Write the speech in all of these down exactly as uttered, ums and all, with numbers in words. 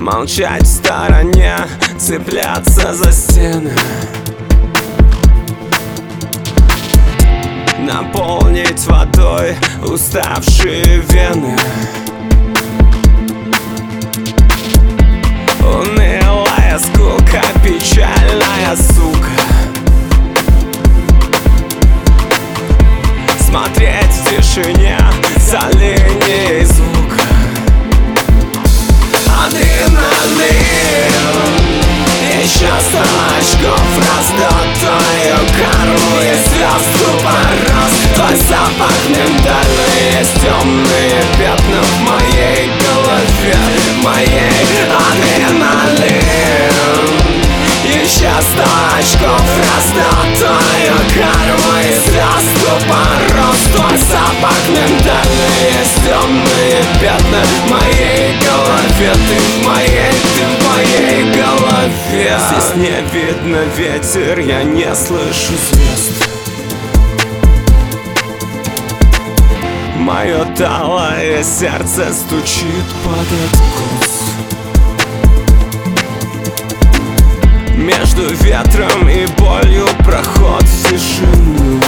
Молчать в стороне, цепляться за стены, наполнить водой уставшие вены. Унылая скука, печальная сука. Смотреть в тишине за линией звука. Адреналин, еще сто очков раздутую карму и звезд порос. Твой запах миндальный, есть темные пятна в моей голове, моей. Адреналин, еще сто очков раздутую карму и звезд порос. Твой запах миндальный, есть темные пятна в моей голове. Ты в моей, ты в моей голове. Здесь не видно ветер, я не слышу звезд. Мое талое сердце стучит под откос. Между ветром и болью проход в тишину.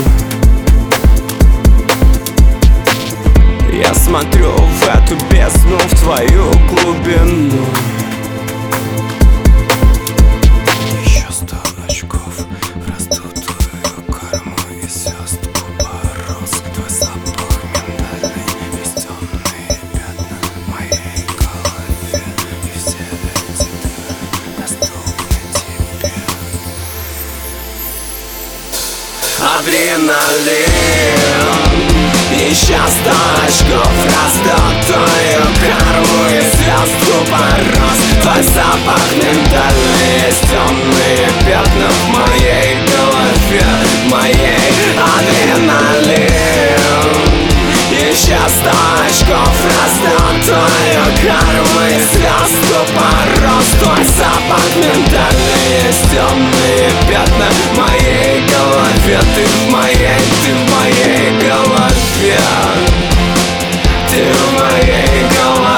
Я смотрю в эту бездну, в твою глубину. Еще сто очков в раздутую корму и звезд порос. Твой запах миндальный, есть темные пятна в моей голове. И все эти дыры доступны тебе. Адреналин, еще сто очков раздутую карму и звезд порос. Твой запах миндальный, есть темные пятна в моей голове, моей. Адреналин, еще сто очков раздутую карму и звезд порос. Твой запах миндальный, есть темные пятна в моей голове. Ты в моей, ты в моей голове. Ты в моей голове.